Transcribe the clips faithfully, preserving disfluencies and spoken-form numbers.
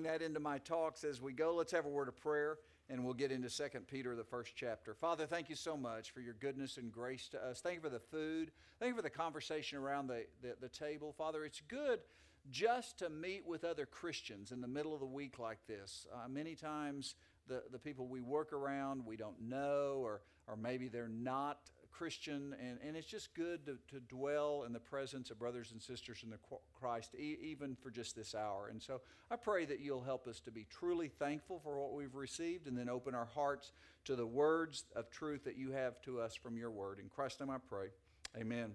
that into my talks as we go. Let's have a word of prayer, and we'll get into Second Peter, the first chapter. Father, thank you so much for your goodness and grace to us. Thank you for the food. Thank you for the conversation around the, the, the table. Father, it's good just to meet with other Christians in the middle of the week like this. Uh, many times the, the people we work around, we don't know, or, or maybe they're not Christian, and, and it's just good to, to dwell in the presence of brothers and sisters in the Christ, e- even for just this hour. And so I pray that you'll help us to be truly thankful for what we've received, and then open our hearts to the words of truth that you have to us from your word. In Christ's name I pray, amen.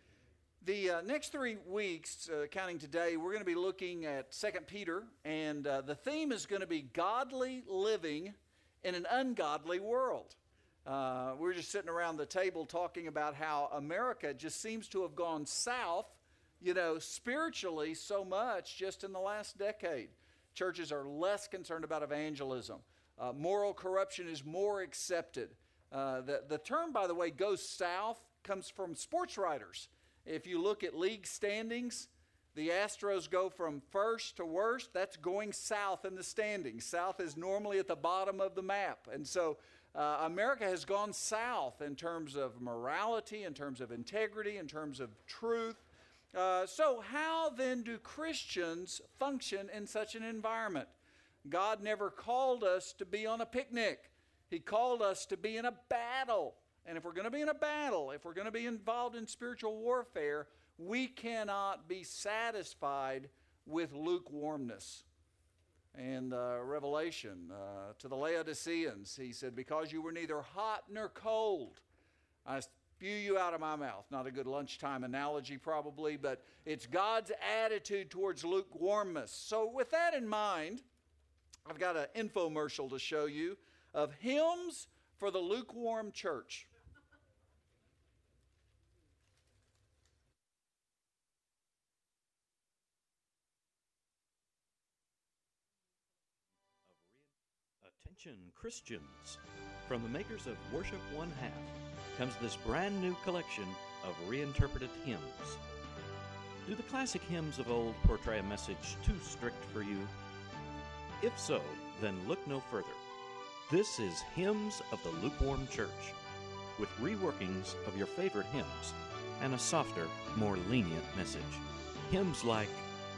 The uh, next three weeks, uh, counting today, we're going to be looking at Second Peter, and uh, the theme is going to be godly living in an ungodly world. Uh, we're just sitting around the table talking about how America just seems to have gone south, you know, spiritually so much just in the last decade. Churches are less concerned about evangelism. Uh, moral corruption is more accepted. Uh, the, the term, by the way, goes south, comes from sports writers. If you look at league standings, the Astros go from first to worst. That's going south in the standings. South is normally at the bottom of the map. And so uh, America has gone south in terms of morality, in terms of integrity, in terms of truth. Uh, so how then do Christians function in such an environment? God never called us to be on a picnic. He called us to be in a battle. And if we're going to be in a battle, if we're going to be involved in spiritual warfare, we cannot be satisfied with lukewarmness. And uh, Revelation, uh, to the Laodiceans, he said, because you were neither hot nor cold, I spew you out of my mouth. Not a good lunchtime analogy probably, but it's God's attitude towards lukewarmness. So with that in mind, I've got an infomercial to show you of hymns for the lukewarm church. Attention Christians, from the makers of Worship One Half comes this brand new collection of reinterpreted hymns. Do the classic hymns of old portray a message too strict for you? If so, then look no further. This is Hymns of the Lukewarm Church, with reworkings of your favorite hymns and a softer, more lenient message. Hymns like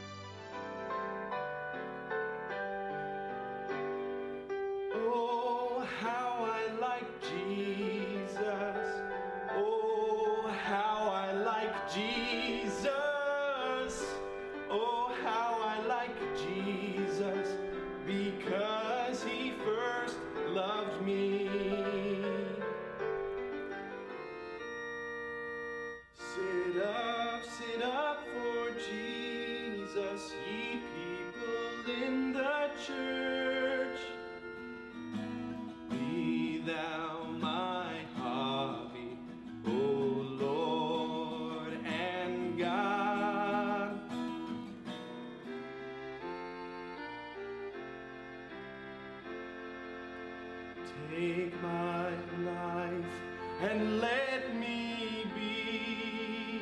Take my life and let me be.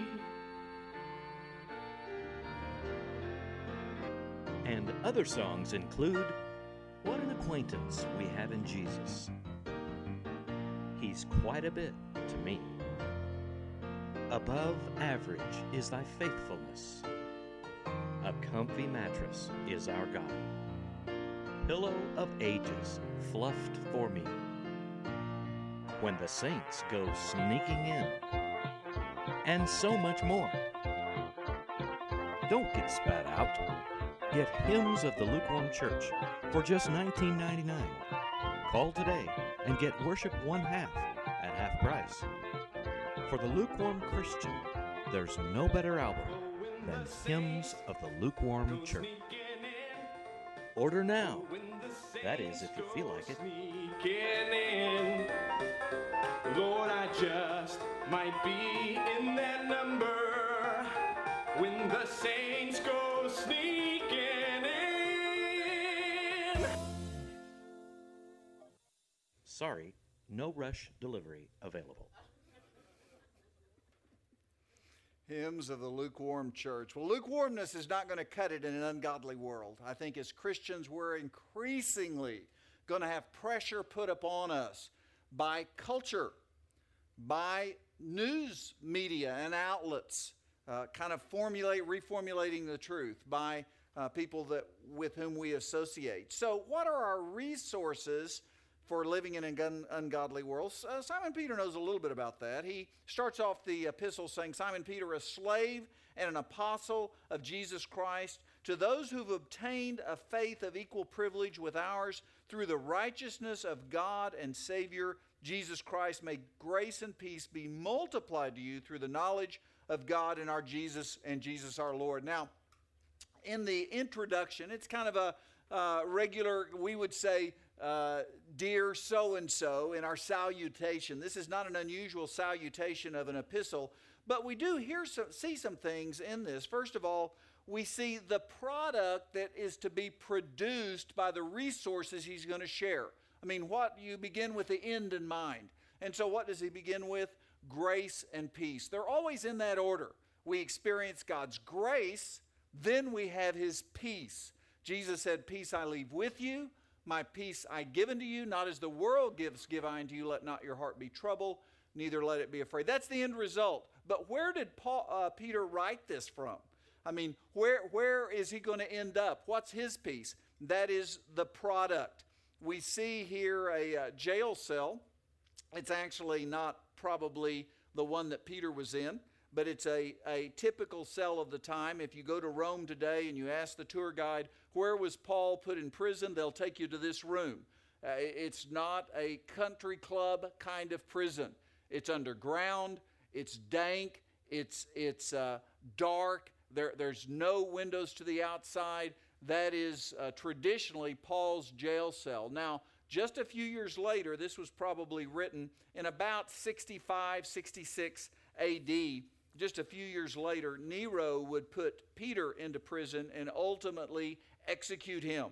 And other songs include What an Acquaintance We Have in Jesus. He's quite a bit to me. Above average is thy faithfulness. A comfy mattress is our God. Pillow of ages fluffed for me. When the saints go sneaking in. And so much more. Don't get spat out. Get Hymns of the Lukewarm Church for just nineteen ninety-nine. Call today and get Worship One Half at half price. For the lukewarm Christian, there's no better album than Hymns of the Lukewarm Church. Order now. That is, if you feel like it. Lord, I just might be in that number when the saints go sneaking in. Sorry, no rush delivery available. Hymns of the lukewarm church. Well, lukewarmness is not going to cut it in an ungodly world. I think as Christians, we're increasingly going to have pressure put upon us by culture, by news media and outlets, uh, kind of formulate, reformulating the truth, by uh, people that with whom we associate. So, what are our resources for living in an un- ungodly world? Uh, Simon Peter knows a little bit about that. He starts off the epistle saying, Simon Peter, a slave and an apostle of Jesus Christ, to those who've obtained a faith of equal privilege with ours through the righteousness of God and Savior Jesus Christ, may grace and peace be multiplied to you through the knowledge of God and our Jesus and Jesus our Lord. Now, in the introduction, it's kind of a uh, regular, we would say, Uh, dear so-and-so in our salutation. This is not an unusual salutation of an epistle, but we do hear some, see some things in this. First of all, we see the product that is to be produced by the resources he's going to share. I mean, what you begin with the end in mind. And so what does he begin with? Grace and peace. They're always in that order. We experience God's grace, then we have his peace. Jesus said, peace I leave with you, my peace I give unto you, not as the world gives, give I unto you. Let not your heart be troubled, neither let it be afraid. That's the end result. But where did Paul, uh, Peter write this from? I mean, where where is he going to end up? What's his peace? That is the product. We see here a uh, jail cell. It's actually not probably the one that Peter was in, but it's a, a typical cell of the time. If you go to Rome today and you ask the tour guide, where was Paul put in prison, they'll take you to this room. Uh, it's not a country club kind of prison. It's underground, it's dank, it's, it's uh, dark, there, there's no windows to the outside. That is uh, traditionally Paul's jail cell. Now, just a few years later, this was probably written in about sixty-five, sixty-six A D, just a few years later, Nero would put Peter into prison and ultimately execute him.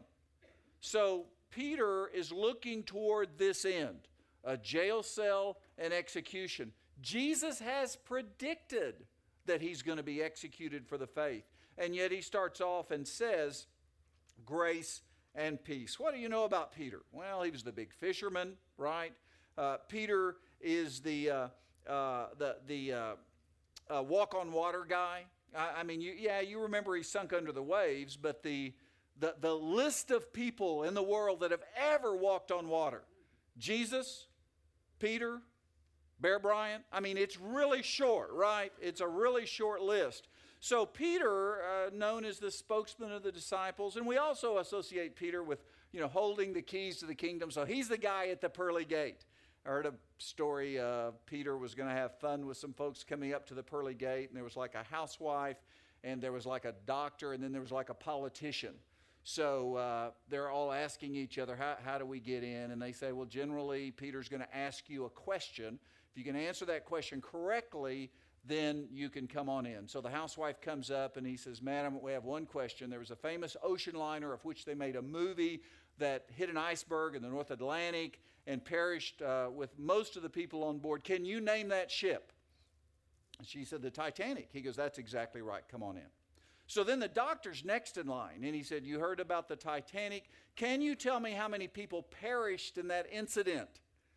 So Peter is looking toward this end, a jail cell and execution. Jesus has predicted that he's going to be executed for the faith. And yet he starts off and says, grace and peace. What do you know about Peter? Well, he was the big fisherman, right? Uh, Peter is the, uh, uh, the, the, uh, Uh, walk on water guy. I, I mean, you, yeah, you remember he sunk under the waves, but the, the the list of people in the world that have ever walked on water, Jesus, Peter, Bear Bryant, I mean, it's really short, right? It's a really short list. So Peter, uh, known as the spokesman of the disciples, and we also associate Peter with, you know, holding the keys to the kingdom. So he's the guy at the pearly gate. I heard a story, uh, Peter was going to have fun with some folks coming up to the pearly gate, and there was like a housewife, and there was like a doctor, and then there was like a politician. So uh, they're all asking each other, how, how do we get in? And they say, well, generally, Peter's going to ask you a question. If you can answer that question correctly, then you can come on in. So the housewife comes up, and he says, madam, we have one question. There was a famous ocean liner of which they made a movie that hit an iceberg in the North Atlantic and perished uh, with most of the people on board. Can you name that ship? And she said, the Titanic. He goes, that's exactly right. Come on in. So then the doctor's next in line, and he said, you heard about the Titanic. Can you tell me how many people perished in that incident?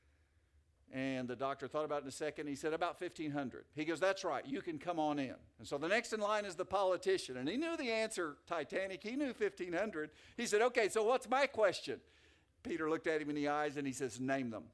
And the doctor thought about it in a second. He said, about fifteen hundred. He goes, that's right. You can come on in. And so the next in line is the politician. And he knew the answer, Titanic. He knew fifteen hundred. He said, okay, so what's my question? Peter looked at him in the eyes, and he says, name them.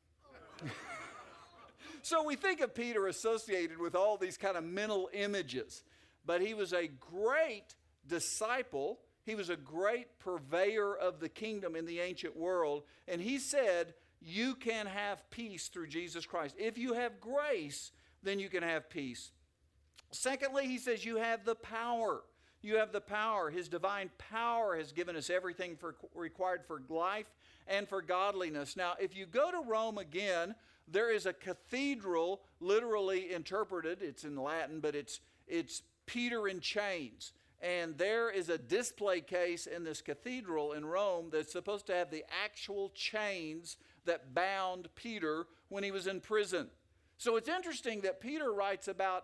So we think of Peter associated with all these kind of mental images. But he was a great disciple. He was a great purveyor of the kingdom in the ancient world. And he said, you can have peace through Jesus Christ. If you have grace, then you can have peace. Secondly, he says you have the power. You have the power. His divine power has given us everything for, required for life and for godliness. Now, if you go to Rome again, there is a cathedral, literally interpreted. It's in Latin, but it's it's Peter in chains. And there is a display case in this cathedral in Rome that's supposed to have the actual chains that bound Peter when he was in prison. So it's interesting that Peter writes about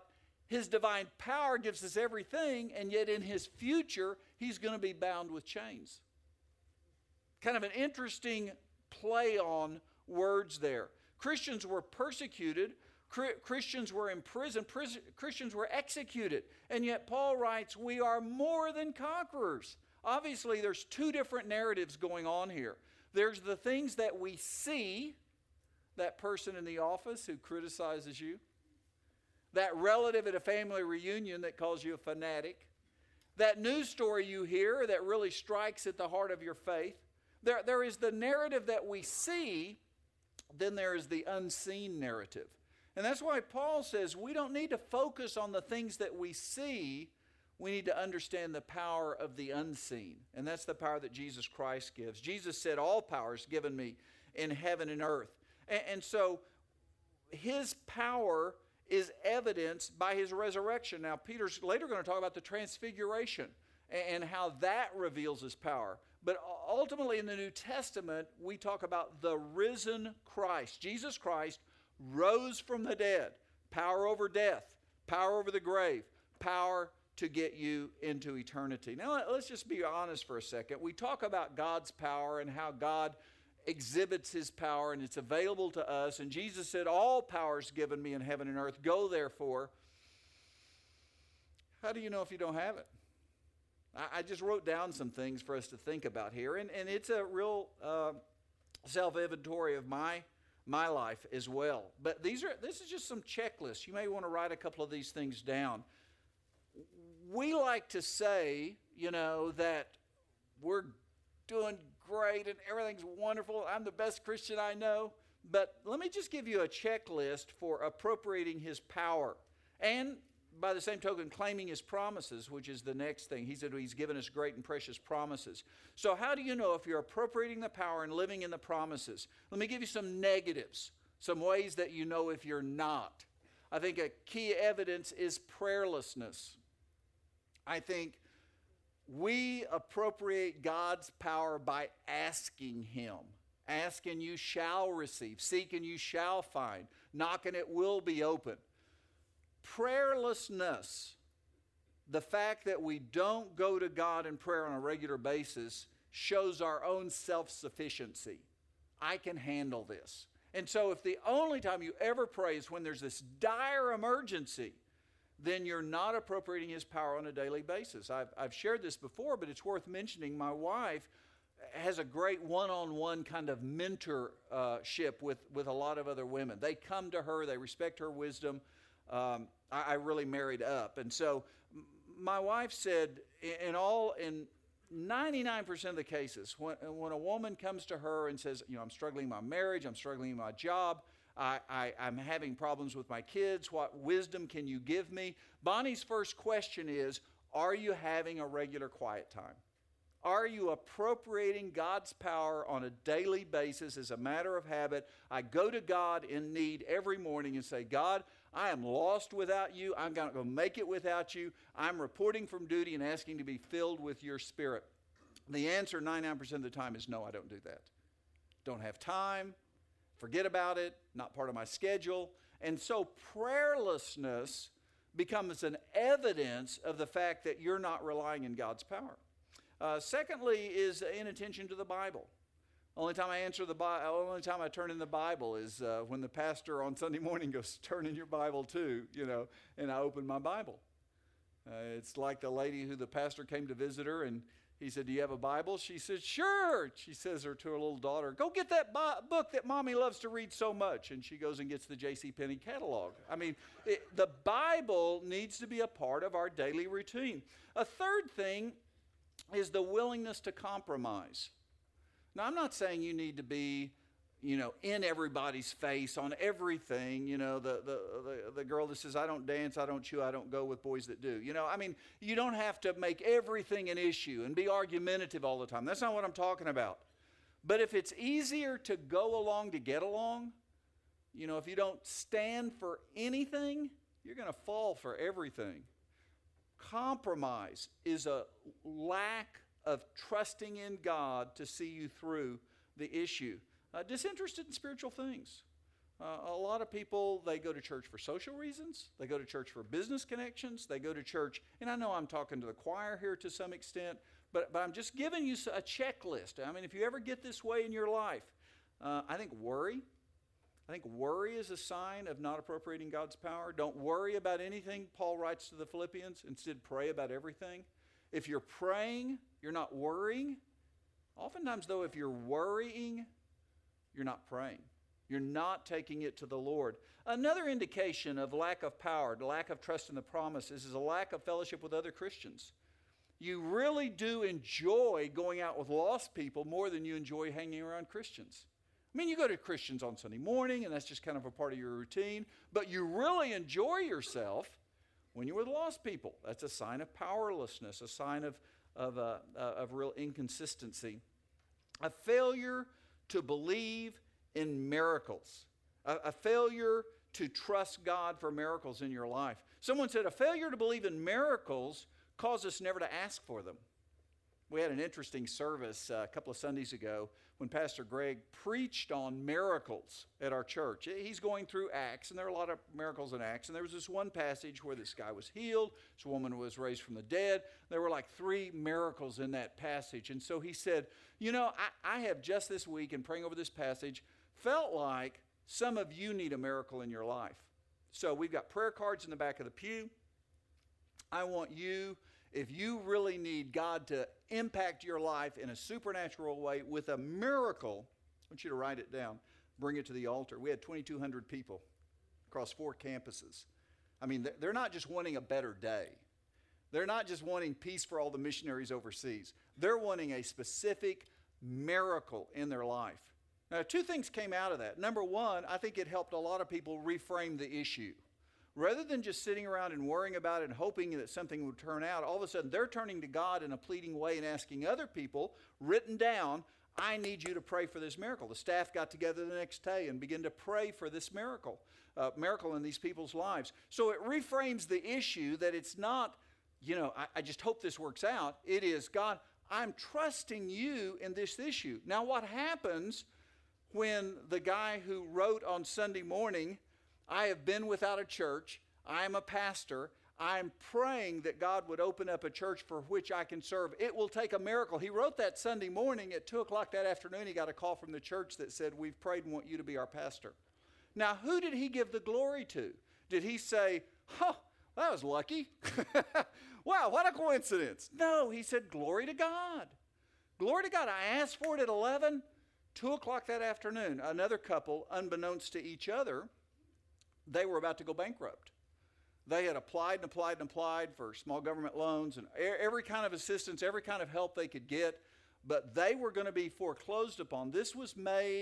His divine power gives us everything, and yet in his future, he's going to be bound with chains. Kind of an interesting play on words there. Christians were persecuted. Christians were in prison. Christians were executed. And yet Paul writes, we are more than conquerors. Obviously, there's two different narratives going on here. There's the things that we see, that person in the office who criticizes you, that relative at a family reunion that calls you a fanatic, that news story you hear that really strikes at the heart of your faith. There, there is the narrative that we see, then there is the unseen narrative. And that's why Paul says we don't need to focus on the things that we see. We need to understand the power of the unseen. And that's the power that Jesus Christ gives. Jesus said, all power is given me in heaven and earth. And, and so his power is evidenced by his resurrection. Now, Peter's later going to talk about the transfiguration and how that reveals his power. But ultimately in the New Testament, we talk about the risen Christ. Jesus Christ rose from the dead. Power over death, power over the grave, power to get you into eternity. Now, let's just be honest for a second. We talk about God's power and how God exhibits his power and it's available to us. And Jesus said, all power is given me in heaven and earth. Go therefore. How do you know if you don't have it? I, I just wrote down some things for us to think about here. And, and it's a real uh, self-inventory of my, my life as well. But these are this is just some checklists. You may want to write a couple of these things down. We like to say, you know, that we're doing great and everything's wonderful. I'm the best Christian I know. But let me just give you a checklist for appropriating his power. And by the same token, claiming his promises, which is the next thing. He said he's given us great and precious promises. So how do you know if you're appropriating the power and living in the promises? Let me give you some negatives, some ways that you know if you're not. I think a key evidence is prayerlessness. I think we appropriate God's power by asking him. Ask and you shall receive. Seek and you shall find. Knock and it will be open. Prayerlessness, the fact that we don't go to God in prayer on a regular basis, shows our own self-sufficiency. I can handle this. And so if the only time you ever pray is when there's this dire emergency, then you're not appropriating his power on a daily basis. I've, I've shared this before, but it's worth mentioning. My wife has a great one-on-one kind of mentorship with, with a lot of other women. They come to her, they respect her wisdom. Um, I, I really married up. And so my wife said in all, in ninety-nine percent of the cases, when, when a woman comes to her and says, you know, I'm struggling in my marriage, I'm struggling in my job, I, I, I'm having problems with my kids, what wisdom can you give me? Bonnie's first question is, are you having a regular quiet time? Are you appropriating God's power on a daily basis as a matter of habit? I go to God in need every morning and say, God, I am lost without you. I'm not going to make it without you. I'm reporting from duty and asking to be filled with your Spirit. The answer ninety-nine percent of the time is no, I don't do that. Don't have time. Forget about it. Not part of my schedule. And so prayerlessness becomes an evidence of the fact that you're not relying on God's power. Uh, secondly is inattention to the Bible. Only time I answer the Bible, only time I turn in the Bible is uh, when the pastor on Sunday morning goes, turn in your Bible too, you know, and I open my Bible. Uh, it's like the lady who the pastor came to visit her and he said, do you have a Bible? She said, sure. She says her to her little daughter, go get that bi- book that mommy loves to read so much. And she goes and gets the J C Penney catalog. I mean, it, the Bible needs to be a part of our daily routine. A third thing is the willingness to compromise. Now, I'm not saying you need to be, you know, in everybody's face on everything. You know, the, the, the, the girl that says, I don't dance, I don't chew, I don't go with boys that do. You know, I mean, you don't have to make everything an issue and be argumentative all the time. That's not what I'm talking about. But if it's easier to go along to get along, you know, if you don't stand for anything, you're going to fall for everything. Compromise is a lack of trusting in God to see you through the issue. Uh, disinterested in spiritual things. Uh, a lot of people, they go to church for social reasons. They go to church for business connections. They go to church, and I know I'm talking to the choir here to some extent, but, but I'm just giving you a checklist. I mean, if you ever get this way in your life, uh, I think worry. I think worry is a sign of not appropriating God's power. Don't worry about anything, Paul writes to the Philippians. Instead, pray about everything. If you're praying, you're not worrying. Oftentimes, though, if you're worrying, you're not praying. You're not taking it to the Lord. Another indication of lack of power, the lack of trust in the promises, is a lack of fellowship with other Christians. You really do enjoy going out with lost people more than you enjoy hanging around Christians. I mean, you go to Christians on Sunday morning, and that's just kind of a part of your routine, but you really enjoy yourself when you're with lost people. That's a sign of powerlessness, a sign of, of, uh, uh, of real inconsistency. A failure to believe in miracles, a, a failure to trust God for miracles in your life. Someone said a failure to believe in miracles causes us never to ask for them. We had an interesting service uh, a couple of Sundays ago when Pastor Greg preached on miracles at our church. He's going through Acts, and there are a lot of miracles in Acts, and there was this one passage where this guy was healed, this woman was raised from the dead. There were like three miracles in that passage, and so he said, you know, I, I have just this week in praying over this passage felt like some of you need a miracle in your life. So we've got prayer cards in the back of the pew. I want you, if you really need God to impact your life in a supernatural way with a miracle, I want you to write it down, bring it to the altar. We had twenty-two hundred people across four campuses. I mean, they're not just wanting a better day. They're not just wanting peace for all the missionaries overseas. They're wanting a specific miracle in their life. Now, two things came out of that. Number one, I think it helped a lot of people reframe the issue. Rather than just sitting around and worrying about it and hoping that something would turn out, all of a sudden they're turning to God in a pleading way and asking other people, written down, I need you to pray for this miracle. The staff got together the next day and began to pray for this miracle, uh, miracle in these people's lives. So it reframes the issue that it's not, you know, I, I just hope this works out. It is, God, I'm trusting you in this issue. Now, what happens when the guy who wrote on Sunday morning, I have been without a church, I am a pastor, I'm praying that God would open up a church for which I can serve. It will take a miracle. He wrote that Sunday morning at two o'clock that afternoon. He got a call from the church that said, we've prayed and want you to be our pastor. Now, who did he give the glory to? Did he say, oh, that was lucky? Wow, what a coincidence. No, he said, glory to God. Glory to God. I asked for it at eleven. Two o'clock that afternoon, another couple, unbeknownst to each other, they were about to go bankrupt. They had applied and applied and applied for small government loans and every kind of assistance, every kind of help they could get, but they were going to be foreclosed upon. This was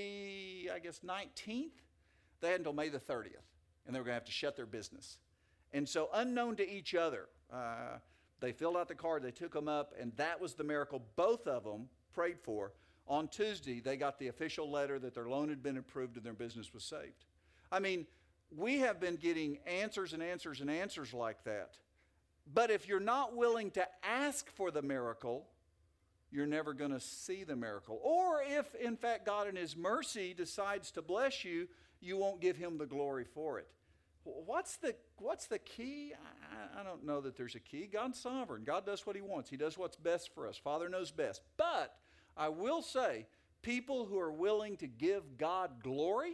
May, I guess, nineteenth. They had until May the thirtieth, and they were going to have to shut their business. And so unknown to each other, uh, they filled out the card, they took them up, and that was the miracle both of them prayed for. On Tuesday, they got the official letter that their loan had been approved and their business was saved. I mean, we have been getting answers and answers and answers like that. But if you're not willing to ask for the miracle, you're never going to see the miracle. Or if, in fact, God in His mercy decides to bless you, you won't give Him the glory for it. What's the, what's the key? I, I don't know that there's a key. God's sovereign. God does what He wants. He does what's best for us. Father knows best. But I will say, people who are willing to give God glory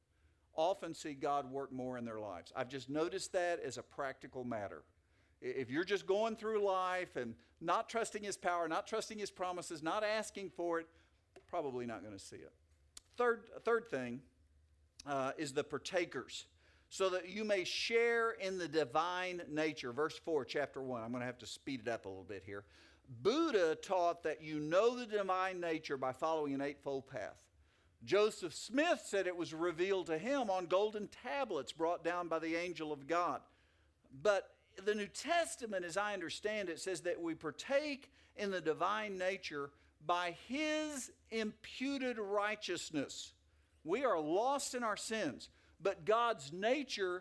often see God work more in their lives. I've just noticed that as a practical matter. If you're just going through life and not trusting His power, not trusting His promises, not asking for it, probably not going to see it. Third, third thing uh, is the partakers, so that you may share in the divine nature. Verse four, chapter one. I'm going to have to speed it up a little bit here. Buddha taught that you know the divine nature by following an eightfold path. Joseph Smith said it was revealed to him on golden tablets brought down by the angel of God. But the New Testament, as I understand it, says that we partake in the divine nature by His imputed righteousness. We are lost in our sins, but God's nature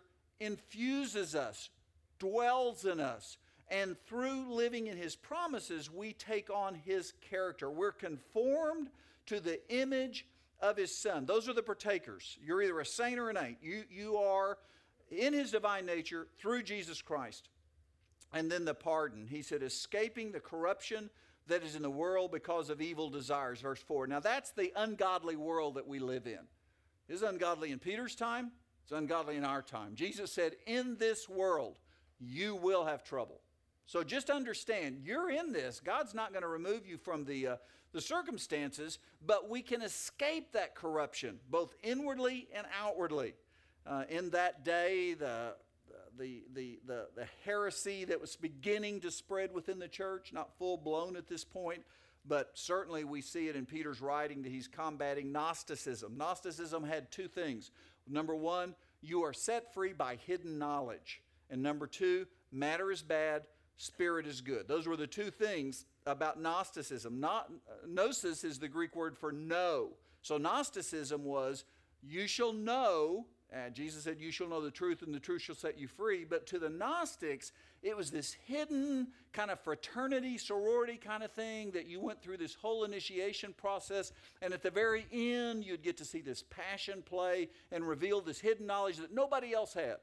infuses us, dwells in us. And through living in His promises, we take on His character. We're conformed to the image of his Son. Those are the partakers. You're either a saint or an ain't. You, you are in his divine nature through Jesus Christ. And then the pardon. He said, escaping the corruption that is in the world because of evil desires. Verse four. Now that's the ungodly world that we live in. Is it ungodly in Peter's time? It's ungodly in our time. Jesus said, in this world, you will have trouble. So just understand, you're in this. God's not going to remove you from the, uh, the circumstances, but we can escape that corruption, both inwardly and outwardly. Uh, in that day, the, the, the, the, the heresy that was beginning to spread within the church, not full-blown at this point, but certainly we see it in Peter's writing that he's combating Gnosticism. Gnosticism had two things. Number one, you are set free by hidden knowledge. And number two, matter is bad, spirit is good. Those were the two things about Gnosticism. Not, gnosis is the Greek word for know. So Gnosticism was, you shall know, and Jesus said, you shall know the truth and the truth shall set you free. But to the Gnostics, it was this hidden kind of fraternity, sorority kind of thing that you went through this whole initiation process. And at the very end, you'd get to see this passion play and reveal this hidden knowledge that nobody else had.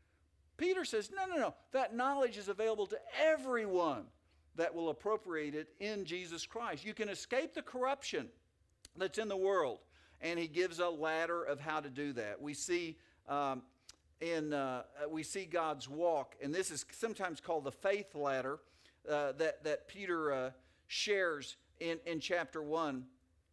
Peter says, no, no, no. That knowledge is available to everyone that will appropriate it in Jesus Christ. You can escape the corruption that's in the world. And he gives a ladder of how to do that. We see um, in uh, we see God's walk, and this is sometimes called the faith ladder uh, that that Peter uh, shares in in chapter one.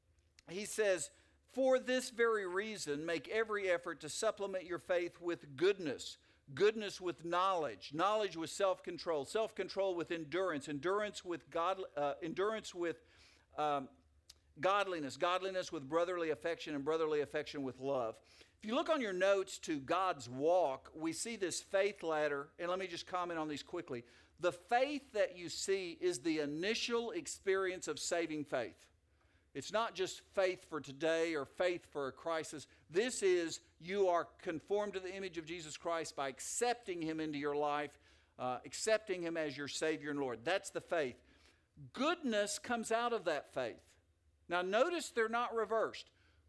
He says, "For this very reason, make every effort to supplement your faith with goodness." Goodness with knowledge, knowledge with self-control, self-control with endurance, endurance with God, uh, endurance with um, godliness, godliness with brotherly affection, and brotherly affection with love. If you look on your notes to God's walk, we see this faith ladder, and let me just comment on these quickly. The faith that you see is the initial experience of saving faith. It's not just faith for today or faith for a crisis. This is you are conformed to the image of Jesus Christ by accepting him into your life, uh, accepting him as your Savior and Lord. That's the faith. Goodness comes out of that faith. Now notice they're not reversed.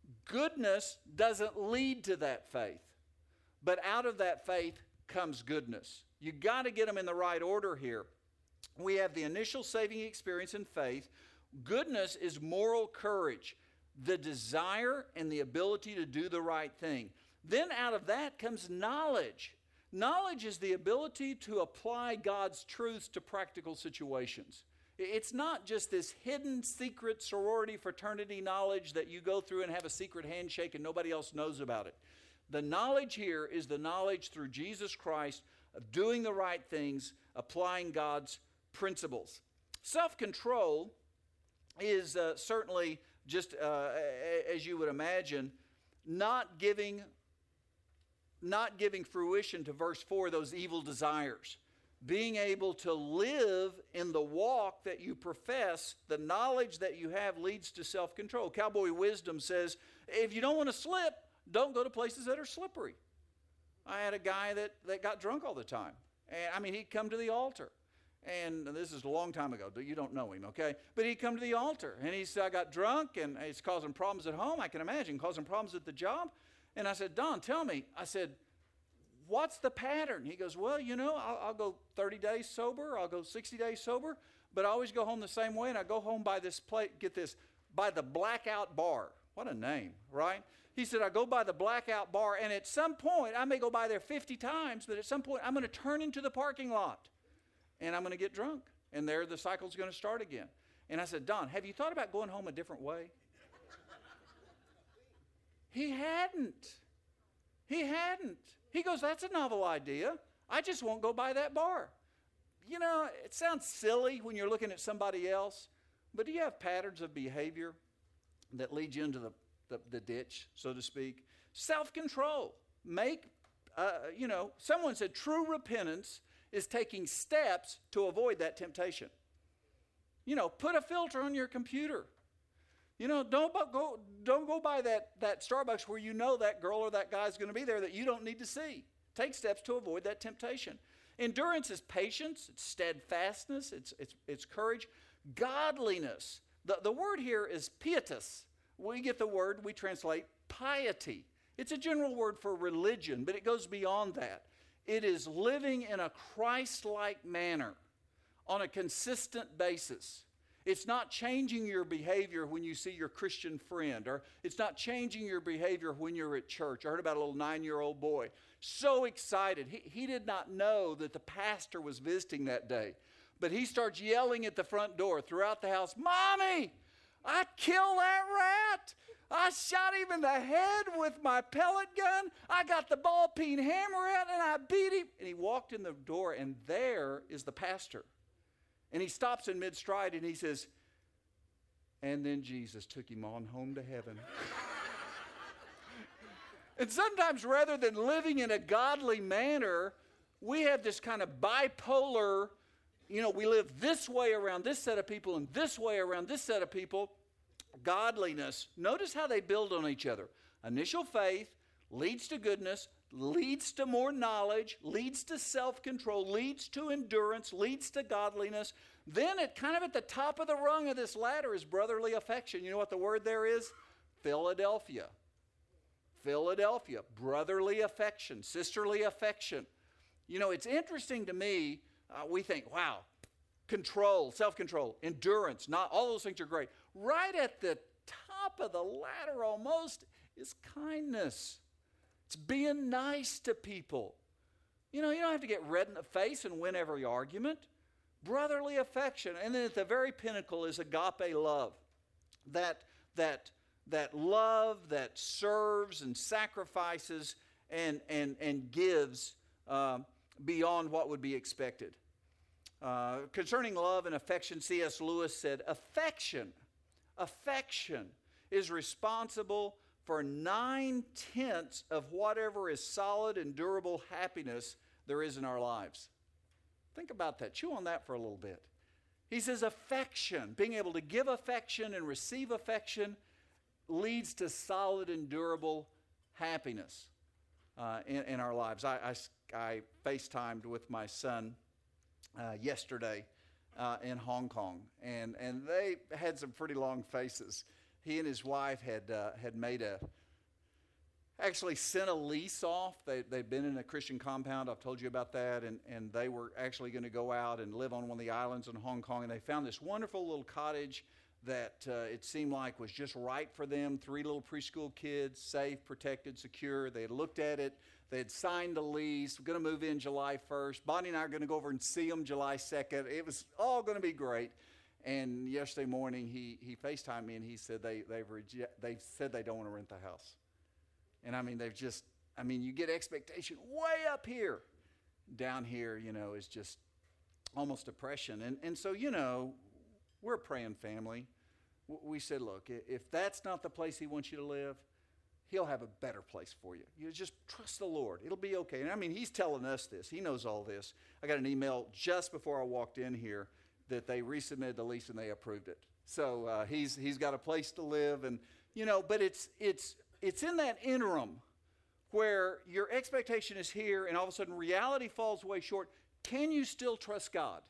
Goodness doesn't lead to that faith, but out of that faith comes goodness. You got to get them in the right order here. We have the initial saving experience in faith. Goodness is moral courage, the desire and the ability to do the right thing. Then out of that comes knowledge. Knowledge is the ability to apply God's truths to practical situations. It's not just this hidden, secret sorority, fraternity knowledge that you go through and have a secret handshake and nobody else knows about it. The knowledge here is the knowledge through Jesus Christ of doing the right things, applying God's principles. Self-control is uh, certainly just uh, as you would imagine, not giving, not giving fruition to verse four, those evil desires. Being able to live in the walk that you profess, the knowledge that you have leads to self-control. Cowboy wisdom says, if you don't want to slip, don't go to places that are slippery. I had a guy that, that got drunk all the time. And I mean, he'd come to the altar. And this is a long time ago. You don't know him, okay? But he'd come to the altar. And he said, I got drunk, and it's causing problems at home. I can imagine, causing problems at the job. And I said, Don, tell me. I said, what's the pattern? He goes, well, you know, I'll, I'll go thirty days sober. I'll go sixty days sober. But I always go home the same way. And I go home by this place, get this, by the Blackout Bar. What a name, right? He said, I go by the Blackout Bar. And at some point, I may go by there fifty times. But at some point, I'm going to turn into the parking lot. And I'm going to get drunk. And there the cycle's going to start again. And I said, Don, have you thought about going home a different way? He hadn't. He hadn't. He goes, that's a novel idea. I just won't go by that bar. You know, it sounds silly when you're looking at somebody else, but do you have patterns of behavior that lead you into the, the, the ditch, so to speak? Self-control. Make, uh, you know, someone said true repentance is taking steps to avoid that temptation. You know, put a filter on your computer. You know, don't go don't go by that, that Starbucks where you know that girl or that guy's going to be there that you don't need to see. Take steps to avoid that temptation. Endurance is patience, it's steadfastness, it's it's it's courage. Godliness. The, the word here is pietas, we get the word we translate piety. It's a general word for religion, but it goes beyond that. It is living in a Christ-like manner on a consistent basis. It's not changing your behavior when you see your Christian friend, or it's not changing your behavior when you're at church. I heard about a little nine-year-old boy, so excited. He, he did not know that the pastor was visiting that day, but he starts yelling at the front door throughout the house, "Mommy, I killed that rat. I shot him in the head with my pellet gun. I got the ball peen hammer out and I beat him." And he walked in the door, and there is the pastor. And he stops in mid-stride and he says, "And then Jesus took him on home to heaven." And sometimes rather than living in a godly manner, we have this kind of bipolar, you know, we live this way around this set of people and this way around this set of people. Godliness, notice how they build on each other. Initial faith leads to goodness, leads to more knowledge, leads to self-control, leads to endurance, leads to godliness. Then at kind of at the top of the rung of this ladder is brotherly affection. You know what the word there is? Philadelphia. Philadelphia. Brotherly affection, sisterly affection. You know, it's interesting to me, uh, we think, wow, control, self-control, endurance, not all those things are great. Right at the top of the ladder almost is kindness. It's being nice to people. You know, you don't have to get red in the face and win every argument. Brotherly affection. And then at the very pinnacle is agape love. That, that, that love that serves and sacrifices and, and, and gives uh, beyond what would be expected. Uh, concerning love and affection, C S Lewis said, affection, affection is responsible for nine-tenths of whatever is solid and durable happiness there is in our lives. Think about that. Chew on that for a little bit. He says affection, being able to give affection and receive affection, leads to solid and durable happiness uh, in, in our lives. I, I, I FaceTimed with my son uh, yesterday uh, in Hong Kong, and, and they had some pretty long faces. He and his wife had uh, had made a, actually sent a lease off. They, they'd been in a Christian compound. I've told you about that. And, and they were actually going to go out and live on one of the islands in Hong Kong. And they found this wonderful little cottage that uh, it seemed like was just right for them. Three little preschool kids, safe, protected, secure. They had looked at it. They had signed the lease. We're going to move in July first. Bonnie and I are going to go over and see them July second. It was all going to be great. And yesterday morning, he he FaceTimed me, and he said they they've reject, they said they don't want to rent the house. And I mean, they've just, I mean, you get expectation way up here. Down here, you know, is just almost depression. And and so, you know, we're a praying family. We said, look, if that's not the place he wants you to live, he'll have a better place for you. You just trust the Lord. It'll be okay. And I mean, he's telling us this. He knows all this. I got an email just before I walked in here that they resubmitted the lease and they approved it. So uh, he's he's got a place to live, and you know, but it's it's it's in that interim where your expectation is here, and all of a sudden reality falls way short. Can you still trust God?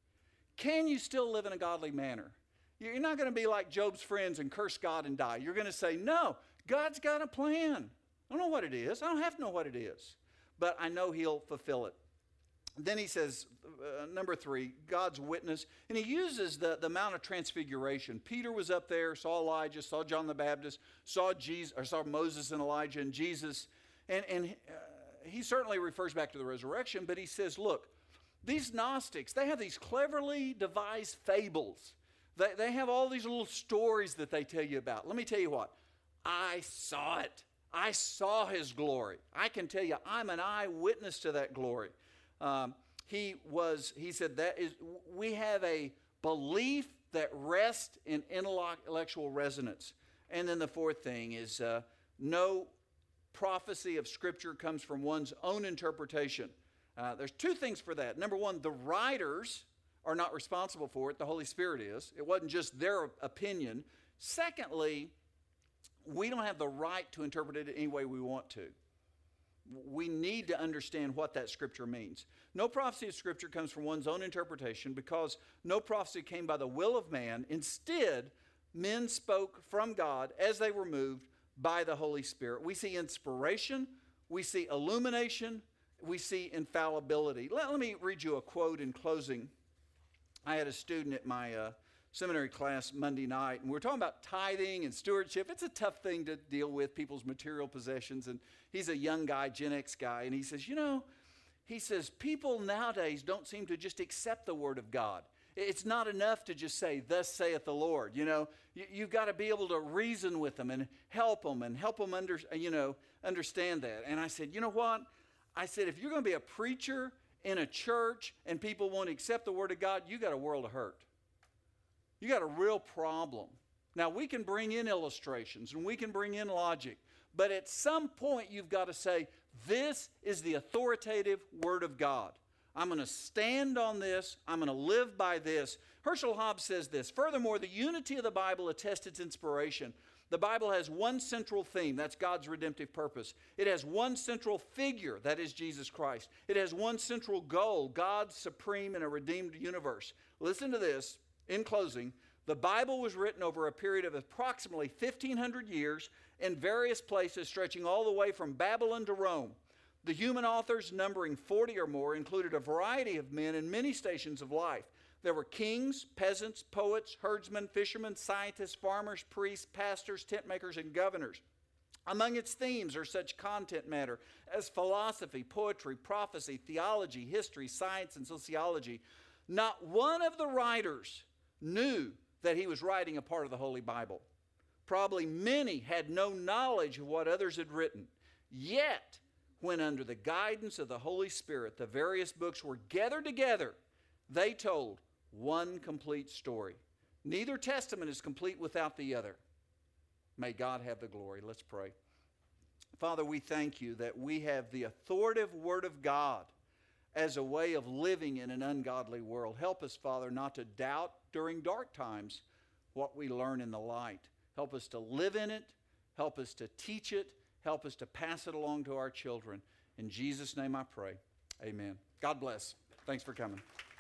Can you still live in a godly manner? You're not going to be like Job's friends and curse God and die. You're going to say, no, God's got a plan. I don't know what it is. I don't have to know what it is, but I know he'll fulfill it. Then he says, uh, number three, God's witness. And he uses the, the Mount of Transfiguration. Peter was up there, saw Elijah, saw John the Baptist, saw Jesus, or saw Moses and Elijah and Jesus. And, and uh, he certainly refers back to the resurrection, but he says, look, these Gnostics, they have these cleverly devised fables. They, they have all these little stories that they tell you about. Let me tell you what. I saw it. I saw his glory. I can tell you, I'm an eyewitness to that glory. Um, he was, he said that is, we have a belief that rests in intellectual resonance. And then the fourth thing is uh, no prophecy of Scripture comes from one's own interpretation. Uh, there's two things for that. Number one, the writers are not responsible for it. The Holy Spirit is. It wasn't just their opinion. Secondly, we don't have the right to interpret it any way we want to. We need to understand what that Scripture means. No prophecy of Scripture comes from one's own interpretation, because no prophecy came by the will of man. Instead, men spoke from God as they were moved by the Holy Spirit. We see inspiration, we see illumination, we see infallibility. Let, let me read you a quote in closing. I had a student at my uh, seminary class Monday night, and we were talking about tithing and stewardship. It's a tough thing to deal with, people's material possessions. And he's a young guy, Gen X guy, and he says, you know, he says, people nowadays don't seem to just accept the Word of God. It's not enough to just say, thus saith the Lord. You know, you, you've got to be able to reason with them and help them and help them under, you know, understand that. And I said, you know what? I said, if you're going to be a preacher in a church and people won't accept the Word of God, you got a world of hurt. You got a real problem. Now, we can bring in illustrations and we can bring in logic, but at some point you've got to say, this is the authoritative Word of God. I'm going to stand on this. I'm going to live by this. Herschel Hobbs says this, furthermore, the unity of the Bible attests its inspiration. The Bible has one central theme, that's God's redemptive purpose. It has one central figure, that is Jesus Christ. It has one central goal, God's supreme in a redeemed universe. Listen to this, in closing. The Bible was written over a period of approximately fifteen hundred years in various places stretching all the way from Babylon to Rome. The human authors, numbering forty or more, included a variety of men in many stations of life. There were kings, peasants, poets, herdsmen, fishermen, scientists, farmers, priests, pastors, tent makers, and governors. Among its themes are such content matter as philosophy, poetry, prophecy, theology, history, science, and sociology. Not one of the writers knew that he was writing a part of the Holy Bible. Probably many had no knowledge of what others had written. Yet, when under the guidance of the Holy Spirit, the various books were gathered together, they told one complete story. Neither testament is complete without the other. May God have the glory. Let's pray. Father, we thank you that we have the authoritative Word of God as a way of living in an ungodly world. Help us, Father, not to doubt during dark times what we learn in the light. Help us to live in it. Help us to teach it. Help us to pass it along to our children. In Jesus' name I pray. Amen. God bless. Thanks for coming.